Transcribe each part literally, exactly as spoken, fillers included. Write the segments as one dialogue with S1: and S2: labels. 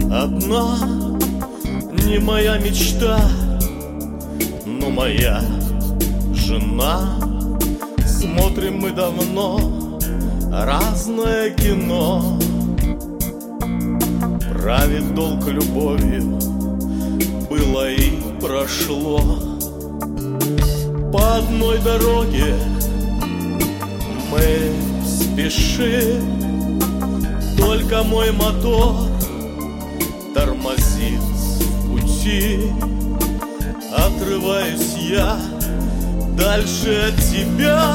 S1: одна, не моя мечта, но моя жена. Смотрим мы давно разное кино. Правит долг любовью, было и прошло. По одной дороге мы спешим, только мой мотор тормозит в пути. Отрываюсь я дальше от тебя.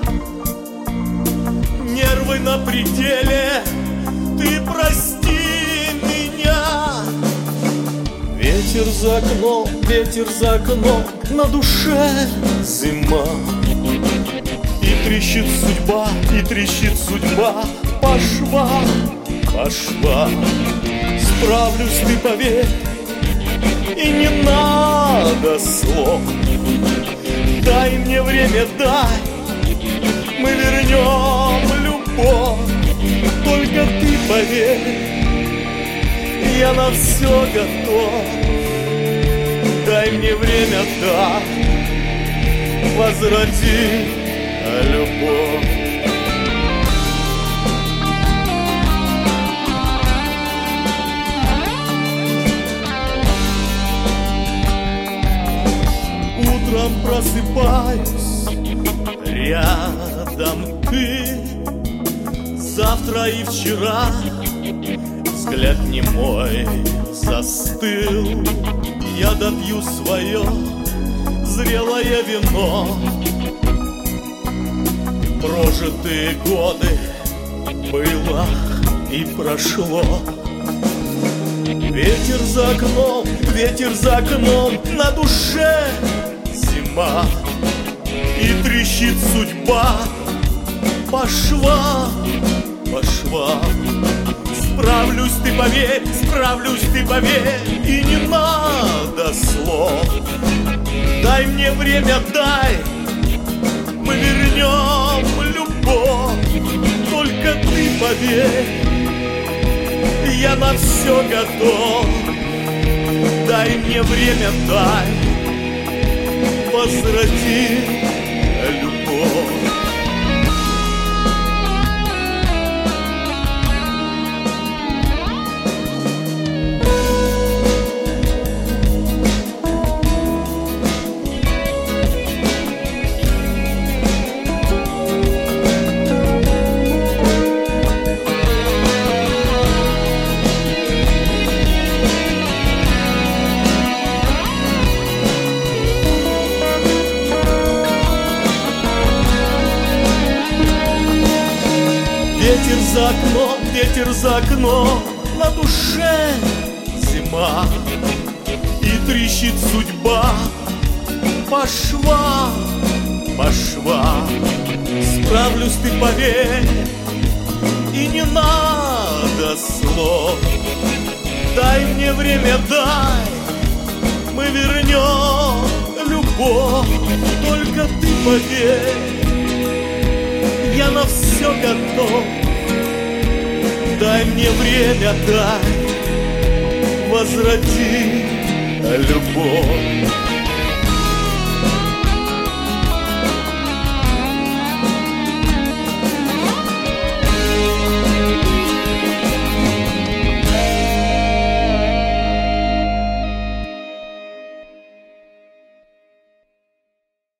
S1: Нервы на пределе, ты прости меня. Ветер за окном, ветер за окном, на душе зима. И трещит судьба, и трещит судьба по швам, по швам. Справлюсь, ты поверь, и не надо слов. Дай мне время, дай, мы вернем любовь. Только ты поверь, я на все готов. Дай мне время, дай, возврати любовь. Утром просыпаюсь, рядом ты. Завтра и вчера взгляд немой застыл. Я допью свое зрелое вино. Прожитые годы было и прошло. Ветер за окном, ветер за окном, на душе зима. И трещит судьба по швам, по швам. Справлюсь, ты поверь, справлюсь, ты поверь, и не надо слов. Дай мне время, дай, мы вернем любовь. Только ты поверь, я на все готов. Дай мне время, дай, возврати любовь. Ветер за окном, ветер за окном, на душе зима. И трещит судьба по швам, по швам. Справлюсь, ты поверь, и не надо слов. Дай мне время, дай, мы вернем любовь. Только ты поверь, я на все готов. Дай мне время, дай, возврати любовь.